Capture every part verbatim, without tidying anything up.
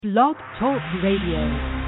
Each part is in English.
Blog Talk Radio.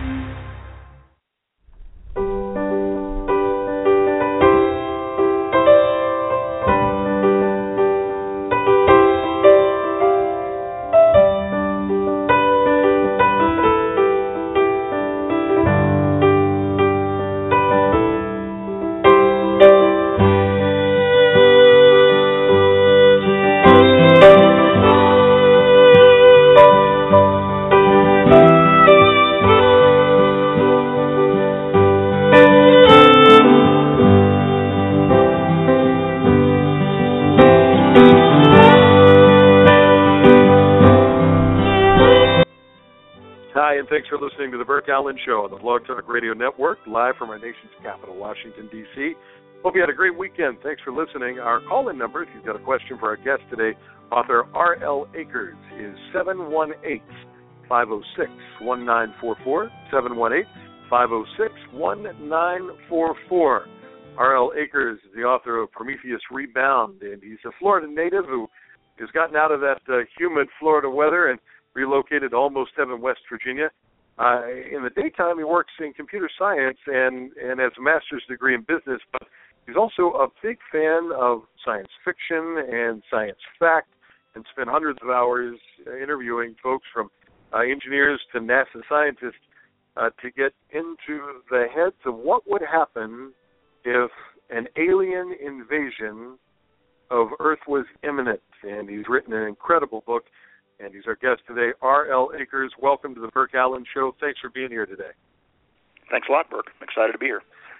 Thanks for listening to the Burke Allen Show on the Blog Talk Radio Network, live from our nation's capital, Washington, D C Hope you had a great weekend. Thanks for listening. Our call-in number, if you've got a question for our guest today, author R L Akers, is seven one eight, five oh six, one nine four four, seven one eight, five oh six, one nine four four. R L Akers is the author of Prometheus Rebound, and he's a Florida native who has gotten out of that uh, humid Florida weather and relocated to almost heaven, West Virginia. Uh, in the daytime, he works in computer science and, and has a master's degree in business, but he's also a big fan of science fiction and science fact, and spent hundreds of hours uh, interviewing folks from uh, engineers to NASA scientists uh, to get into the heads of what would happen if an alien invasion of Earth was imminent. And he's written an incredible book. And he's our guest today, R L Akers. Welcome to the Burke Allen Show. Thanks for being here today. Thanks a lot, Burke. I'm excited to be here.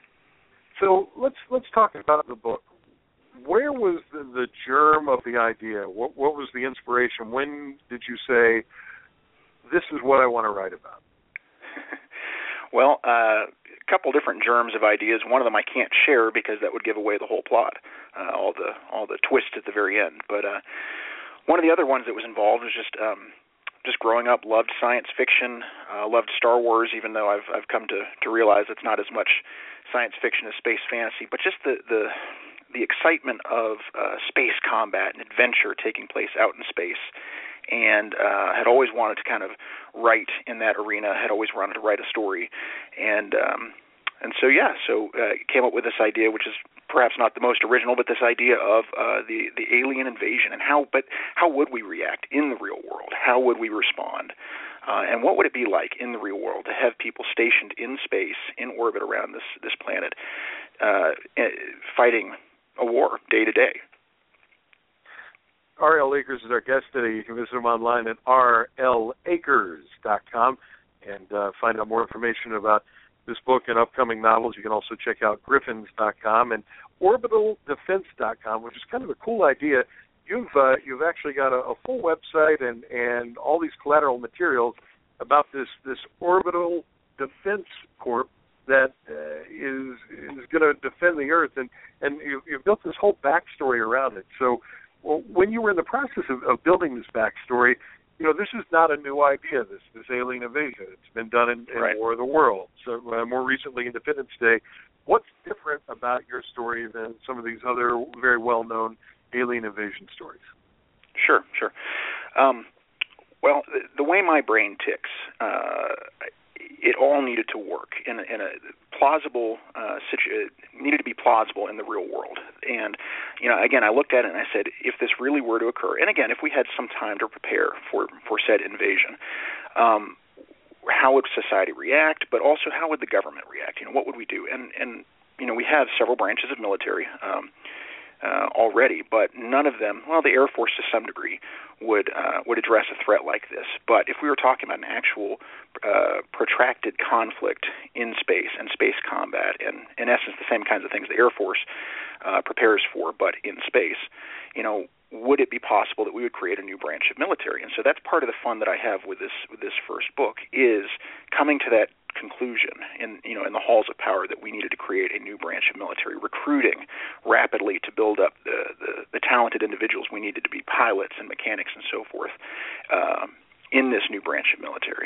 So let's let's talk about the book. Where was the, the germ of the idea? What what was the inspiration? When did you say, this is what I want to write about? Well, uh, a couple different germs of ideas. One of them I can't share because that would give away the whole plot, uh, all the all the twists at the very end. But uh, one of the other ones that was involved was just um, just growing up, loved science fiction, uh, loved Star Wars, even though I've I've come to, to realize it's not as much science fiction as space fantasy, but just the the, the excitement of uh, space combat and adventure taking place out in space, and uh, had always wanted to kind of write in that arena, had always wanted to write a story, and um, and so yeah, so uh, came up with this idea, which is perhaps not the most original, but this idea of uh, the the alien invasion and how, but how would we react in the real world? How would we respond? Uh, and what would it be like in the real world to have people stationed in space, in orbit around this this planet, uh, fighting a war day to day? R L Akers is our guest today. You can visit him online at r l akers dot com and uh, find out more information about this book and upcoming novels. You can also check out griffins dot com and orbital defense dot com, which is kind of a cool idea. You've uh, you've actually got a, a full website and, and all these collateral materials about this, this Orbital Defense Corp that uh, is is going to defend the Earth, and and you, you've built this whole backstory around it. So, well, when you were in the process of, of building this backstory, you know, this is not a new idea, this this alien invasion. It's been done in, in right. War of the Worlds, so uh, more recently Independence Day. What's different about your story than some of these other very well-known alien invasion stories? Sure, sure. Um, well, the, the way my brain ticks, uh, it all needed to work in a, in a plausible uh, situ- needed to be plausible in the real world. And, you know, again, I looked at it and I said, if this really were to occur, and again, if we had some time to prepare for, for said invasion, um, how would society react, but also how would the government react? You know, what would we do? And, and you know, we have several branches of military um, uh, already, but none of them, well, the Air Force to some degree, would uh, would address a threat like this. But if we were talking about an actual uh, protracted conflict in space and space combat, and in essence the same kinds of things the Air Force uh, prepares for, but in space, you know, would it be possible that we would create a new branch of military? And so that's part of the fun that I have with this with this first book, is coming to that conclusion in you know in the halls of power that we needed to create a new branch of military, recruiting rapidly to build up the the, the talented individuals we needed to be pilots and mechanics and so forth um, in this new branch of military.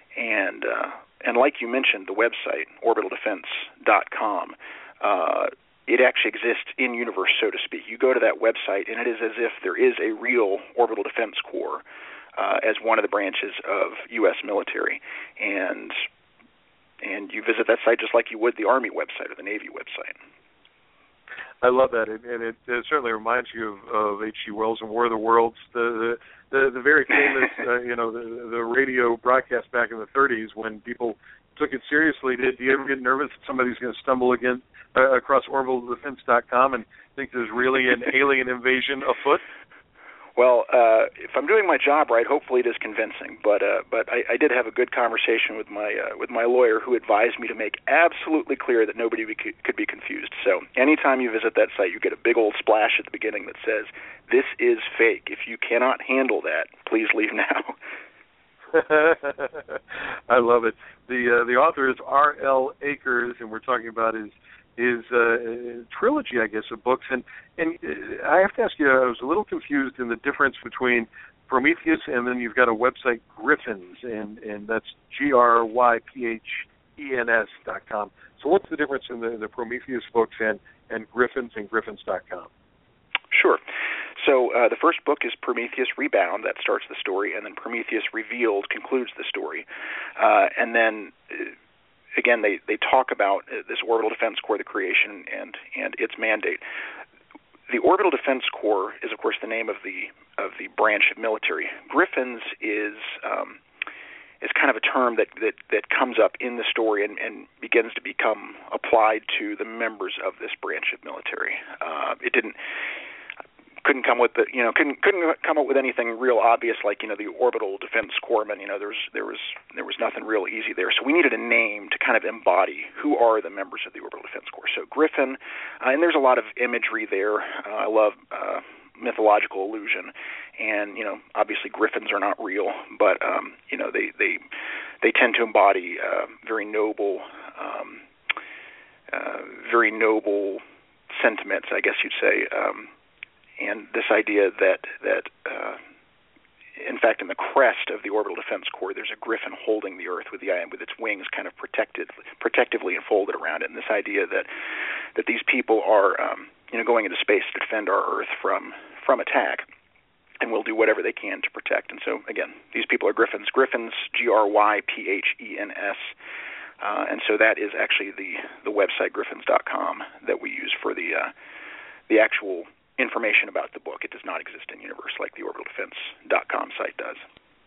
And uh, and like you mentioned, the website orbital defense dot com. Uh, It actually exists in universe, so to speak. You go to that website, and it is as if there is a real Orbital Defense Corps uh, as one of the branches of U S military, and and you visit that site just like you would the Army website or the Navy website. I love that, and it, it certainly reminds you of, of H G. Wells and War of the Worlds, the the, the, the very famous, uh, you know, the, the radio broadcast back in the thirties when people took it seriously. Did, do you ever get nervous that somebody's going to stumble again uh, across orbital defense dot com and think there's really an alien invasion afoot? Well, uh, if I'm doing my job right, hopefully it is convincing. But uh, but I, I did have a good conversation with my uh, with my lawyer, who advised me to make absolutely clear that nobody be, could be confused. So anytime you visit that site, you get a big old splash at the beginning that says, "This is fake. If you cannot handle that, please leave now." I love it. The uh, the author is R L Akers, and we're talking about his his uh, trilogy, I guess, of books. And and uh, I have to ask you, I was a little confused in the difference between Prometheus and then you've got a website, Griffins, and, and that's G R Y P H E N S dot com. So what's the difference in the, the Prometheus books and, and Griffins and Griffins dot com? Sure. So uh, the first book is Prometheus Rebound. That starts the story, and then Prometheus Revealed concludes the story. Uh, and then, uh, again, they, they talk about uh, this Orbital Defense Corps, the creation, and, and its mandate. The Orbital Defense Corps is, of course, the name of the of the branch of military. Griffins is um, is kind of a term that, that, that comes up in the story and, and begins to become applied to the members of this branch of military. Uh, it didn't. Couldn't come with the, you know, couldn't couldn't come up with anything real obvious like, you know, the Orbital Defense Corpsmen. You know, there was there was there was nothing real easy there. So we needed a name to kind of embody who are the members of the Orbital Defense Corps. So Griffin, uh, and there's a lot of imagery there. Uh, I love uh, mythological allusion, and you know, obviously Griffins are not real, but um, you know, they they they tend to embody uh, very noble, um, uh, very noble sentiments, I guess you'd say. Um, And this idea that, that uh, in fact, in the crest of the Orbital Defense Corps, there's a griffin holding the Earth with the with its wings kind of protected, protectively enfolded around it. And this idea that that these people are, um, you know, going into space to defend our Earth from from attack, and will do whatever they can to protect. And so, again, these people are griffins. Griffins, G R Y P H E N S. Uh, and so that is actually the the website Griffins dot com that we use for the uh, the actual information about the book. It does not exist in universe like the Orbital Defense dot com site does.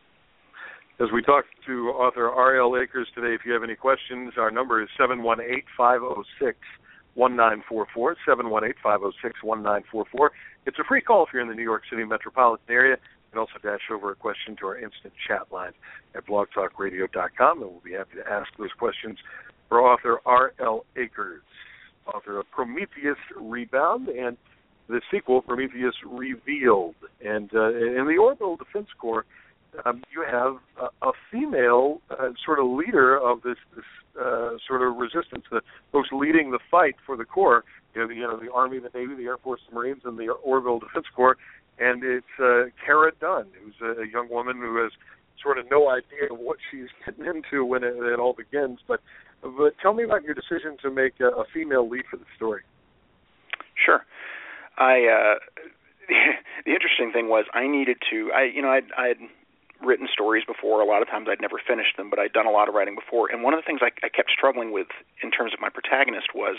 As we talk to author R L Akers today, if you have any questions, our number is seven one eight, five oh six, one nine four four, seven one eight, five oh six, one nine four four. It's a free call if you're in the New York City metropolitan area. You can also dash over a question to our instant chat line at blog talk radio dot com, and we'll be happy to ask those questions for author R L Akers, author of Prometheus Rebound and the sequel, Prometheus Revealed. And uh, in the Orbital Defense Corps, um, you have a, a female uh, sort of leader of this, this uh, sort of resistance, the folks leading the fight for the Corps. You know, the, you know, the Army, the Navy, the Air Force, the Marines, and the Orbital Defense Corps. And it's uh, Cara Dunn, who's a, a young woman who has sort of no idea what she's getting into when it, it all begins. But, but tell me about your decision to make a, a female lead for the story. Sure. I uh, the interesting thing was I needed to I you know I'd, I'd written stories before. A lot of times I'd never finished them, but I'd done a lot of writing before. And one of the things I, I kept struggling with in terms of my protagonist was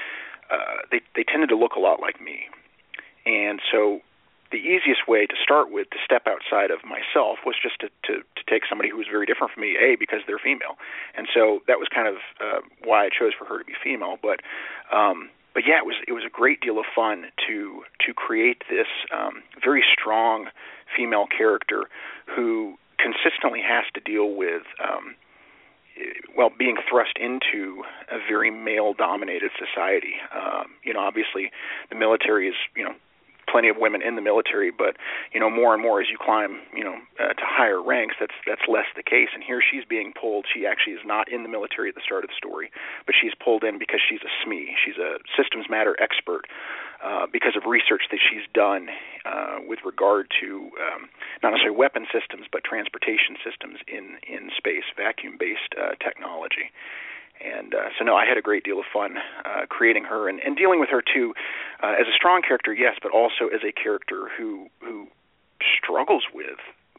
uh, they they tended to look a lot like me, and so the easiest way to start with to step outside of myself was just to to, to take somebody who was very different from me. A, because they're female, and so that was kind of uh, why I chose for her to be female, but. Um, But yeah, it was it was a great deal of fun to to create this um, very strong female character who consistently has to deal with, um, well, being thrust into a very male-dominated society. Um, you know, obviously, the military is, you know, plenty of women in the military, but you know, more and more as you climb, you know, uh, to higher ranks, that's that's less the case. And here she's being pulled. She actually is not in the military at the start of the story, but she's pulled in because she's a S M E. She's a systems matter expert uh, because of research that she's done uh, with regard to um, not necessarily weapon systems, but transportation systems in in space, vacuum-based uh, technology. And uh, so, no, I had a great deal of fun uh, creating her and, and dealing with her, too, uh, as a strong character, yes, but also as a character who who struggles with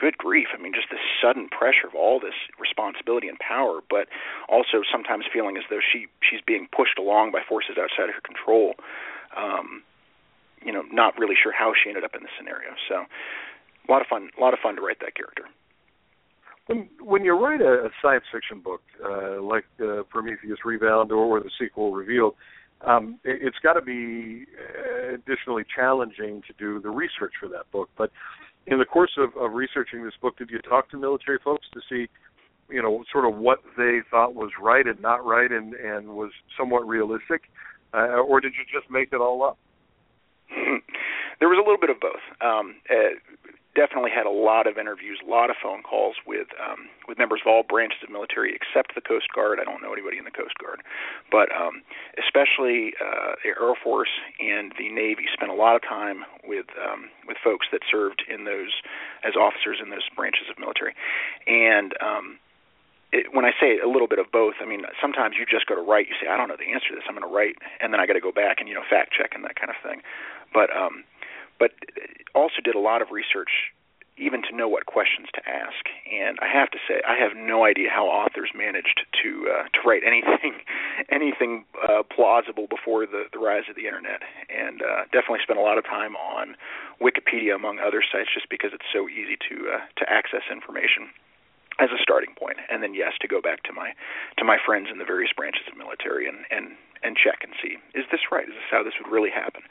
good grief, I mean, just this sudden pressure of all this responsibility and power, but also sometimes feeling as though she, she's being pushed along by forces outside of her control. Um, you know, not really sure how she ended up in this scenario. So a lot of fun, a lot of fun to write that character. When when you write a, a science fiction book uh, like uh, Prometheus Rebound or, or the sequel Revealed, um, it, it's got to be additionally challenging to do the research for that book. But in the course of, of researching this book, did you talk to military folks to see, you know, sort of what they thought was right and not right and, and was somewhat realistic, uh, or did you just make it all up? There was a little bit of both. Um, uh, definitely had a lot of interviews, a lot of phone calls with um, with members of all branches of military except the Coast Guard. I don't know anybody in the Coast Guard. But um, especially uh, the Air Force and the Navy spent a lot of time with um, with folks that served in those as officers in those branches of military. And um, it, when I say a little bit of both, I mean, sometimes you just go to write. You say, I don't know the answer to this. I'm going to write. And then I got to go back and, you know, fact check and that kind of thing. But um, but also did a lot of research even to know what questions to ask. And I have to say, I have no idea how authors managed to uh, to write anything anything uh, plausible before the, the rise of the Internet. And uh, definitely spent a lot of time on Wikipedia, among other sites, just because it's so easy to uh, to access information as a starting point. And then, yes, to go back to my to my friends in the various branches of military and, and, and check and see, is this right? Is this how this would really happen?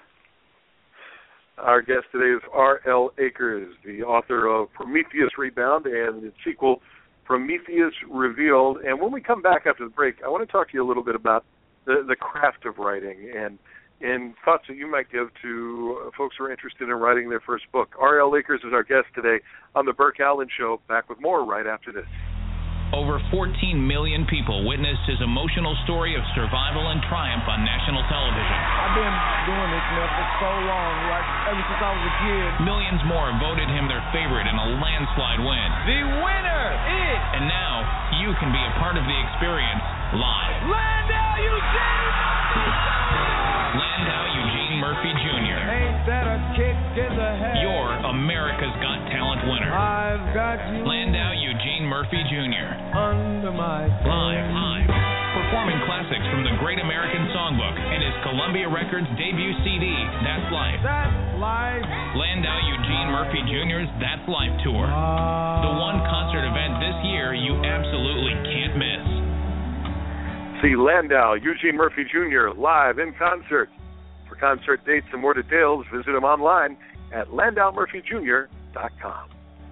Our guest today is R L Akers, the author of Prometheus Rebound and its sequel, Prometheus Revealed. And when we come back after the break, I want to talk to you a little bit about the, the craft of writing and, and thoughts that you might give to folks who are interested in writing their first book. R L Akers is our guest today on The Burke Allen Show. Back with more right after this. Over fourteen million people witnessed his emotional story of survival and triumph on national television. I've been doing this now for so long, like ever since I was a kid. Millions more voted him their favorite in a landslide win. The winner is... And now, you can be a part of the experience live. Landau Eugene Murphy! Landau Eugene Murphy Junior Ain't that a kick in the head? You're America's Got Talent winner. I've got you... Landau Eugene Murphy Junior Under my... Live, live. Performing classics from the Great American Songbook and his Columbia Records debut C D, That's Life. That's Life. Landau Eugene Murphy Junior's That's Life Tour. Uh, the one concert event this year you absolutely can't miss. See Landau Eugene Murphy Junior live in concert. For concert dates and more details, visit him online at landau murphy junior dot com.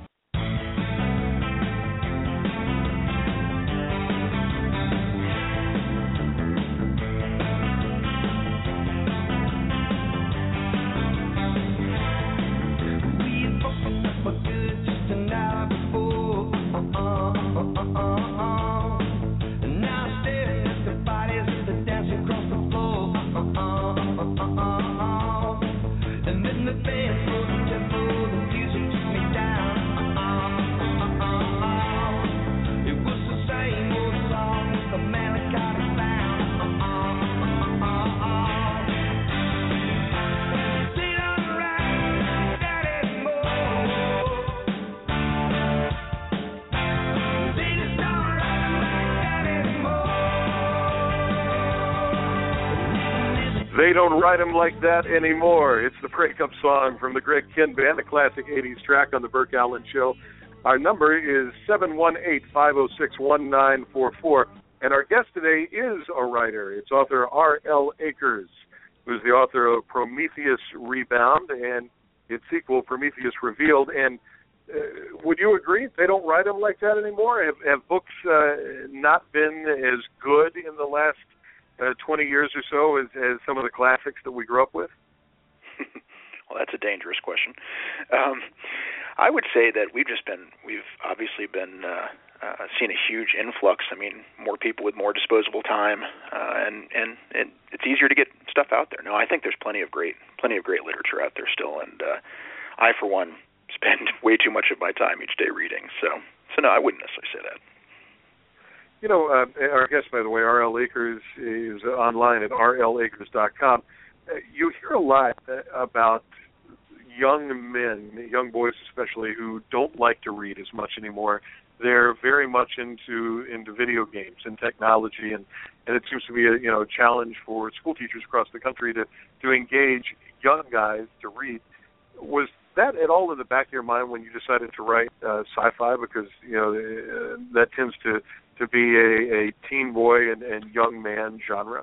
They don't write them like that anymore. It's the breakup song from the Greg Kihn Band, a classic eighties track on the Burke Allen Show. Our number is seven one eight, five oh six, one nine four four. And our guest today is a writer. It's author R L Akers, who's the author of Prometheus Rebound and its sequel, Prometheus Revealed. And uh, would you agree they don't write them like that anymore? Have, have books uh, not been as good in the last Uh, twenty years or so as, as some of the classics that we grew up with? Well, that's a dangerous question. Um, I would say that we've just been, we've obviously been uh, uh, seeing a huge influx. I mean, more people with more disposable time, uh, and, and and it's easier to get stuff out there. No, I think there's plenty of great, plenty of great literature out there still, and uh, I, for one, spend way too much of my time each day reading. So, so no, I wouldn't necessarily say that. You know, uh, our guest, by the way, R L Akers, is online at r l akers dot com. Uh, you hear a lot uh, about young men, young boys especially, who don't like to read as much anymore. They're very much into into video games and technology, and, and it seems to be a you know a challenge for school teachers across the country to, to engage young guys to read. Was that at all in the back of your mind when you decided to write uh, sci-fi? Because you know uh, that tends to, to be a, a teen boy and, and young man genre.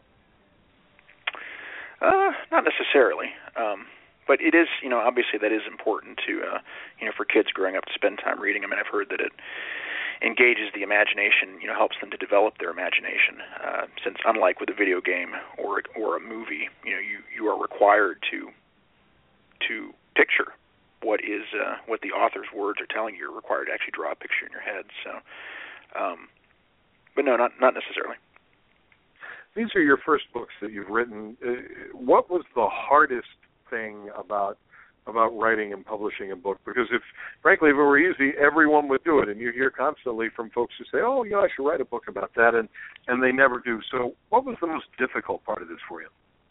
Uh, not necessarily, um, but it is. You know, obviously that is important to uh, you know for kids growing up to spend time reading. I mean, I've heard that it engages the imagination, you know, helps them to develop their imagination. Uh, since unlike with a video game or or a movie, you know, you, you are required to to picture what is uh, what the author's words are telling you. You're required to actually draw a picture in your head. So, um, but no, not not necessarily. These are your first books that you've written. Uh, what was the hardest thing about about writing and publishing a book? Because if, frankly, if it were easy, everyone would do it. And you hear constantly from folks who say, oh, you know, I should write a book about that, and, and they never do. So what was the most difficult part of this for you?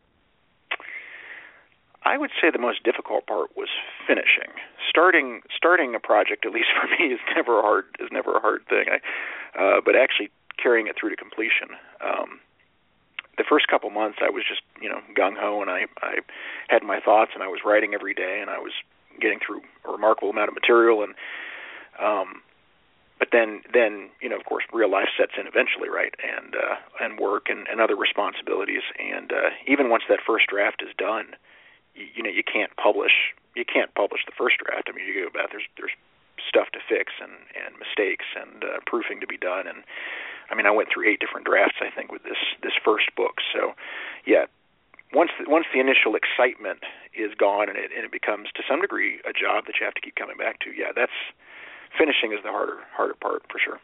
I would say the most difficult part was finishing. Starting starting a project, at least for me, is never a hard is never a hard thing. I, uh, but actually carrying it through to completion. Um, The first couple months, I was just, you know, gung-ho, and I, I had my thoughts, and I was writing every day, and I was getting through a remarkable amount of material, and um, but then, then, you know, of course, real life sets in eventually, right, and uh, and work and, and other responsibilities, and uh, even once that first draft is done, you, you know, you can't publish, you can't publish the first draft. I mean, you go back, there's there's stuff to fix and, and mistakes and uh, proofing to be done, and I mean, I went through eight different drafts, I think, with this this first book. So, yeah, once the, once the initial excitement is gone and it and it becomes to some degree a job that you have to keep coming back to, yeah, that's finishing is the harder harder part for sure.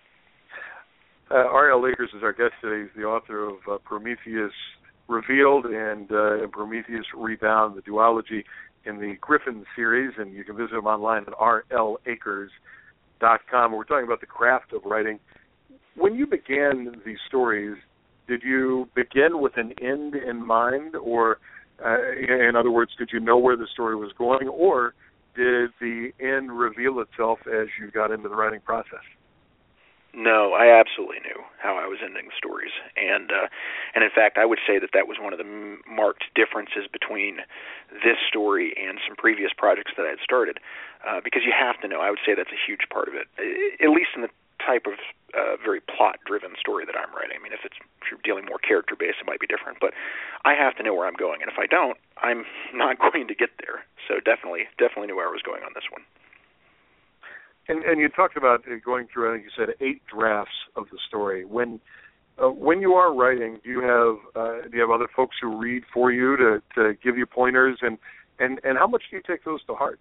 Uh, Ariel Akers is our guest today. He's the author of uh, Prometheus Revealed and uh, Prometheus Rebound, the duology in the Griffin series, and you can visit him online at r l akers dot com. We're talking about the craft of writing. When you began these stories, did you begin with an end in mind, or, uh, in other words, did you know where the story was going, or did the end reveal itself as you got into the writing process? No, I absolutely knew how I was ending the stories, and uh, and in fact, I would say that that was one of the m- marked differences between this story and some previous projects that I had started, uh, because you have to know. I would say that's a huge part of it, at least in the type of uh, very plot-driven story that I'm writing. I mean, if it's if you're dealing more character-based, it might be different, but I have to know where I'm going, and if I don't, I'm not going to get there. So definitely, definitely knew where I was going on this one. And, and you talked about going through, I think you said, eight drafts of the story. When uh, when you are writing, do you have uh, do you have other folks who read for you to, to give you pointers, and, and, and how much do you take those to heart?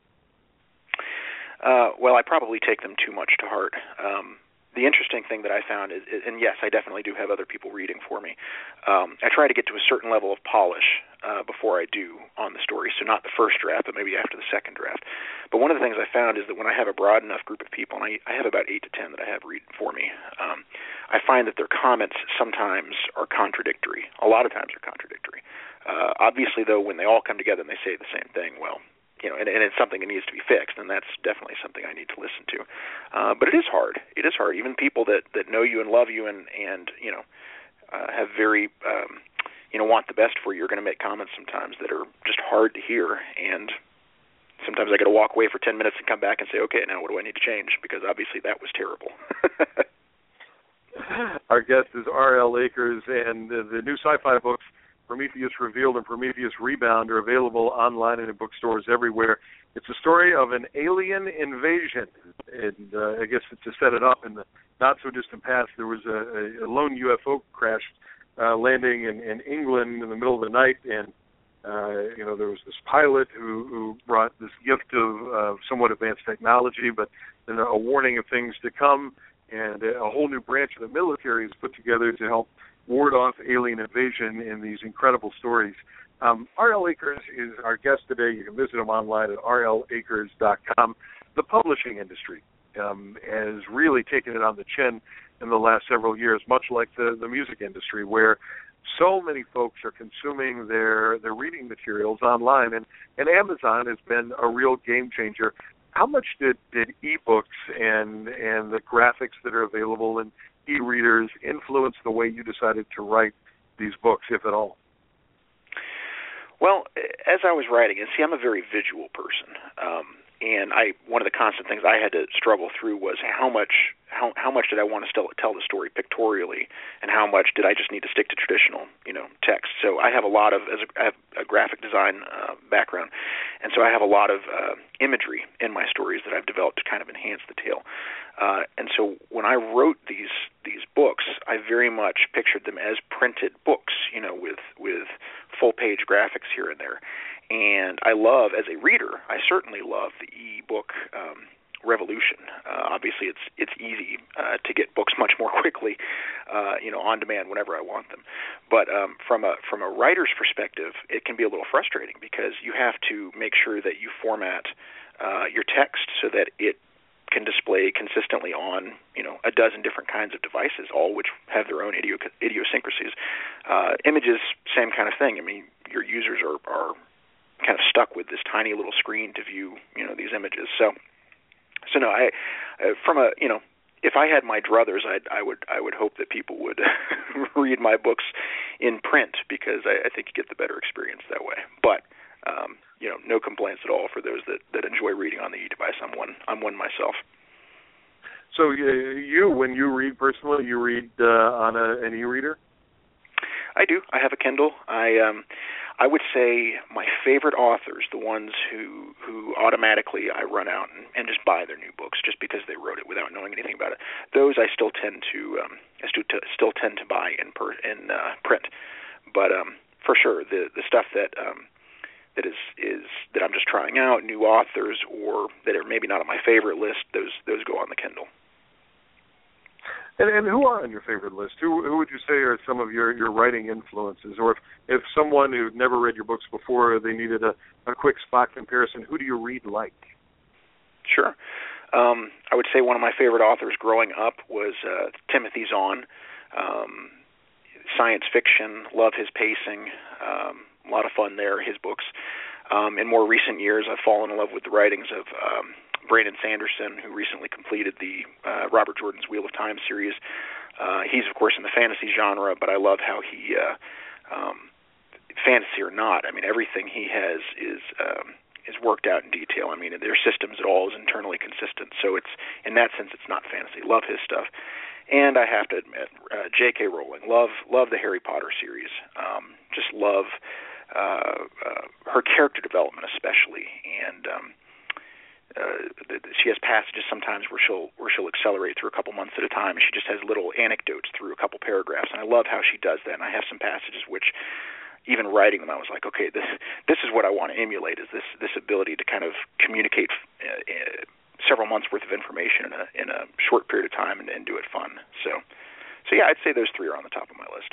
Uh, well, I probably take them too much to heart. Um, the interesting thing that I found is, and yes, I definitely do have other people reading for me. Um, I try to get to a certain level of polish uh, before I do on the story, so not the first draft, but maybe after the second draft. But one of the things I found is that when I have a broad enough group of people, and I, I have about eight to ten that I have read for me, um, I find that their comments sometimes are contradictory. A lot of times are contradictory. Uh, obviously, though, when they all come together and they say the same thing, well, you know, and, and it's something that needs to be fixed, and that's definitely something I need to listen to. Uh, but it is hard. It is hard. Even people that, that know you and love you and, and you know, uh, have very, um, you know, want the best for you are going to make comments sometimes that are just hard to hear. And sometimes I got to walk away for ten minutes and come back and say, okay, now what do I need to change? Because obviously that was terrible. Our guest is R L Akers, and the, the new sci-fi books, Prometheus Revealed and Prometheus Rebound, are available online and in bookstores everywhere. It's a story of an alien invasion, and uh, I guess to set it up, in the not-so-distant past, there was a, a lone U F O crash uh, landing in, in England in the middle of the night, and uh, you know there was this pilot who, who brought this gift of uh, somewhat advanced technology, but then a warning of things to come, and a whole new branch of the military is put together to help ward off alien invasion in these incredible stories. Um, R L Akers is our guest today. You can visit him online at r l akers dot com. The publishing industry um, has really taken it on the chin in the last several years, much like the, the music industry, where so many folks are consuming their, their reading materials online, and, and Amazon has been a real game changer. How much did, did ebooks and and the graphics that are available in e-readers influence the way you decided to write these books, if at all? Well, as I was writing, and see, I'm a very visual person, um, and I one of the constant things I had to struggle through was how much how how much did I want to still tell the story pictorially, and how much did I just need to stick to traditional, you know, text. So I have a lot of as a, I have a graphic design uh, background, and so I have a lot of uh, imagery in my stories that I've developed to kind of enhance the tale. Uh, and so when I wrote these these books, I very much pictured them as printed books, you know, with with full page graphics here and there. And I love, as a reader, I certainly love the e-book um, revolution. Uh, obviously, it's it's easy uh, to get books much more quickly, uh, you know, on demand whenever I want them. But um, from a from a writer's perspective, it can be a little frustrating because you have to make sure that you format uh, your text so that it can display consistently on, you know, a dozen different kinds of devices, all which have their own idio- idiosyncrasies. Uh, images, same kind of thing. I mean, your users are, are kind of stuck with this tiny little screen to view, you know, these images. So, so no, I, uh, from a, you know, if I had my druthers, I'd, I would, I would hope that people would read my books in print because I, I think you get the better experience that way. But, um, you know, no complaints at all for those that, that enjoy reading on the e-device. I'm one, I'm one myself. So uh, you, when you read personally, you read uh, on a, an e-reader? I do. I have a Kindle. I um, I would say my favorite authors, the ones who who automatically I run out and, and just buy their new books just because they wrote it without knowing anything about it. Those I still tend to um, I still, to, still tend to buy in per, in uh, print. But um, for sure, the the stuff that um, that is is that I'm just trying out, new authors or that are maybe not on my favorite list, those those go on the Kindle. And, and who are on your favorite list? Who who would you say are some of your, your writing influences? Or if, if someone who'd never read your books before, they needed a, a quick spot comparison, who do you read like? Sure. Um, I would say one of my favorite authors growing up was uh, Timothy Zahn. Um, science fiction, love his pacing, um, a lot of fun there, his books. Um, in more recent years, I've fallen in love with the writings of um, Brandon Sanderson, who recently completed the uh, Robert Jordan's Wheel of Time series. Uh, he's, of course, in the fantasy genre, but I love how he, uh, um, fantasy or not, I mean, everything he has is um, is worked out in detail. I mean, their systems at all is internally consistent. So it's, in that sense, it's not fantasy. Love his stuff. And I have to admit, uh, J K. Rowling, love love the Harry Potter series. Um, just love uh, uh, her character development especially. And um, uh, she has passages sometimes where she'll where she'll accelerate through a couple months at a time, and she just has little anecdotes through a couple paragraphs. And I love how she does that. And I have some passages which, even writing them, I was like, okay, this this is what I want to emulate, is this this ability to kind of communicate uh, uh, several months worth of information in a in a short period of time and, and do it fun. So, so yeah, I'd say those three are on the top of my list.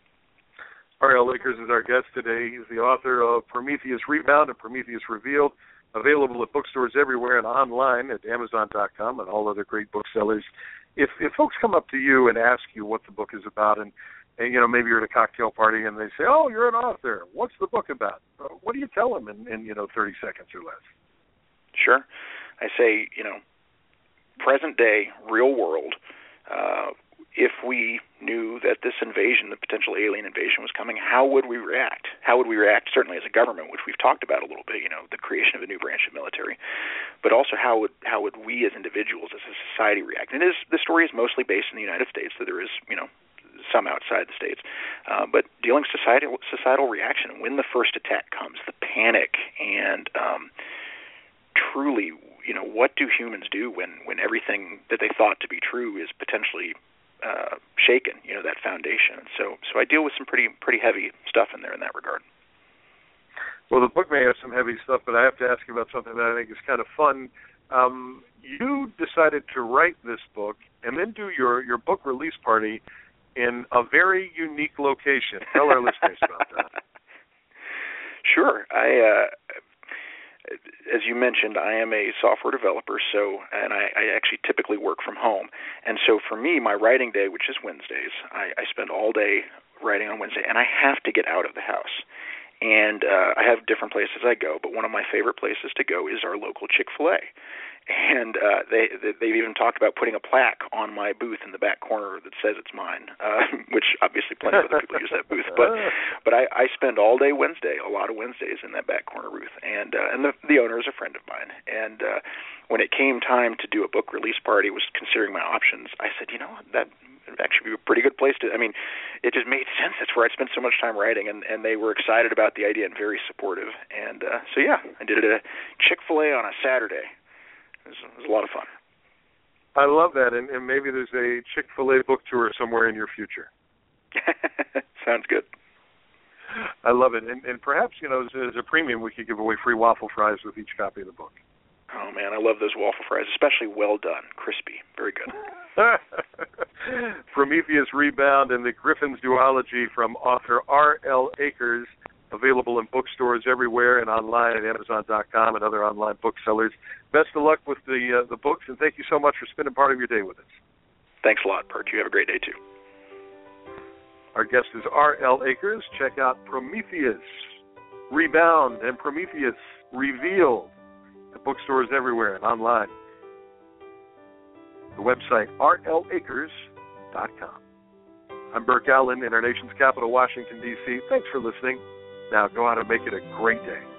Ariel Lakers is our guest today. He's the author of Prometheus Rebound and Prometheus Revealed, available at bookstores everywhere and online at Amazon dot com and all other great booksellers. If if folks come up to you and ask you what the book is about, and, and you know maybe you're at a cocktail party and they say, "Oh, you're an author. What's the book about?" What do you tell them in, in you know thirty seconds or less? Sure. I say, you know, present day, real world, uh, if we knew that this invasion, the potential alien invasion was coming, how would we react? How would we react, certainly as a government, which we've talked about a little bit, you know, the creation of a new branch of military, but also how would how would we as individuals, as a society react? And it is, the story is mostly based in the United States, so there is, you know, some outside the States, uh, but dealing with societal, societal reaction, when the first attack comes, the panic, and um, truly, you know, what do humans do when, when everything that they thought to be true is potentially uh, shaken, you know, that foundation. And so so I deal with some pretty pretty heavy stuff in there in that regard. Well, the book may have some heavy stuff, but I have to ask you about something that I think is kind of fun. Um, you decided to write this book and then do your, your book release party in a very unique location. Tell our listeners about that. Sure. I... Uh, As you mentioned, I am a software developer, so and I, I actually typically work from home. And so for me, my writing day, which is Wednesdays, I, I spend all day writing on Wednesday, and I have to get out of the house. And uh, I have different places I go, but one of my favorite places to go is our local Chick-fil-A. And uh, they, they've even talked about putting a plaque on my booth in the back corner that says it's mine, uh, which obviously plenty of other people use that booth. But but I, I spend all day Wednesday, a lot of Wednesdays in that back corner booth. And uh, and the, the owner is a friend of mine. And uh, when it came time to do a book release party, was considering my options, I said, you know, that would actually be a pretty good place to, I mean, it just made sense. That's where I spent so much time writing, and, and they were excited about the idea and very supportive. And uh, so, yeah, I did it at a Chick-fil-A on a Saturday. It was, it was a lot of fun. I love that, and, and maybe there's a Chick-fil-A book tour somewhere in your future. Sounds good. I love it. And, and perhaps, you know, as, as a premium, we could give away free waffle fries with each copy of the book. Oh, man, I love those waffle fries, especially well done, crispy, very good. Prometheus Rebound and the Griffin's Duology from author R L Akers, available in bookstores everywhere and online at Amazon dot com and other online booksellers. Best of luck with the uh, the books, and thank you so much for spending part of your day with us. Thanks a lot, Bert. You have a great day, too. Our guest is R L Akers. Check out Prometheus Rebound and Prometheus Revealed at bookstores everywhere and online. The website, R L Akers dot com. I'm Burke Allen in our nation's capital, Washington, D C Thanks for listening. Now go out and make it a great day.